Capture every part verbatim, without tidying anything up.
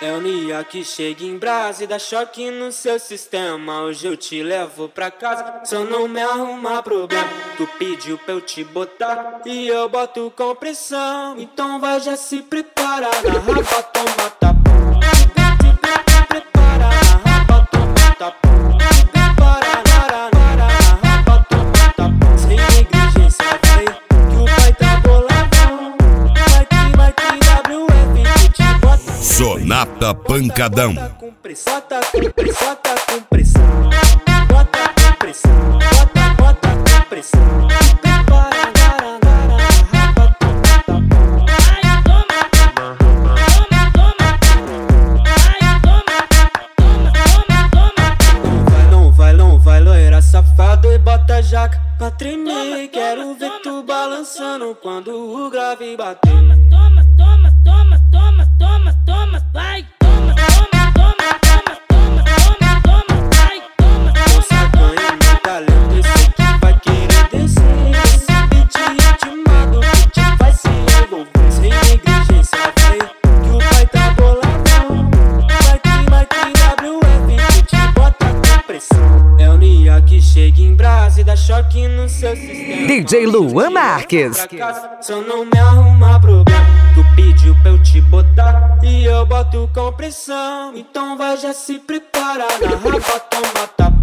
É o Nia que chega em brasa e dá choque no seu sistema. Hoje eu te levo pra casa, só não me arruma problema. Tu pediu pra eu te botar e eu boto com pressão. Então vai, já se prepara, na raba toma tapa. Se prepara, na raba toma tapa. Se prepara, na raba toma tapa. Sem negligência vai, que o pai tá boladão. Vai que, vai que W F que te bota. Sonata Pancadão. Bota com pressão, bota com pressão, bota com pressão. Bota com pressão, bota, bota com pressão. Se prepara, na raba toma tapa. Ai, toma, toma, toma, toma. Ai, toma, toma, toma, toma. Não vai, não vai, não vai, loira safado e bota jaca pra tremer. Quero ver tu balançando quando o grave bater. Toma, toma, toma, toma, toma, toma, vai. Toma, toma, toma, toma, toma, toma, toma, vai. Toma, Moça ganha muita lenta, esse que vai querer descer. Esse beat ritmado que te faz se envolver. Sem negligência vai, que o pai tá boladão. Vai que, vai que W F que te bota com pressão. É o Nia que chega em brasa e dá choque no seu sistema. D J Luan Marques. Pra casa, só não me arruma problema. Tu pediu pra eu te botar e eu boto com pressão. Então vai, já se prepara, na raba toma tapa.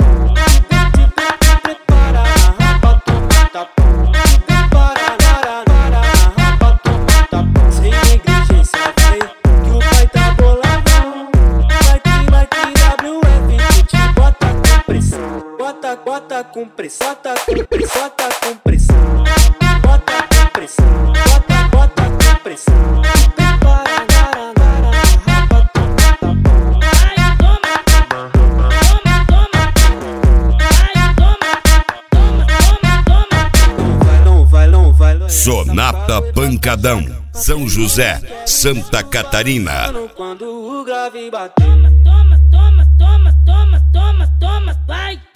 Se prepara, na raba toma tapa. Se prepara, na raba toma tapa. Sem negligência vai, que o pai tá boladão. Vai que, vai que W F que te bota com pressão. Bota, bota com pressão, bota com pressão, bota com pressão. Bota com pressão, bota, bota com pressão. Se prepara, na raba toma tapa. ai, toma, toma, toma, toma. Ai, toma, toma, toma, toma. Não vai, não vai, não vai, loira Sonata Pancadão. São José, Santa Catarina. quando o grave bater. Toma, toma, toma, toma, toma, toma, vai.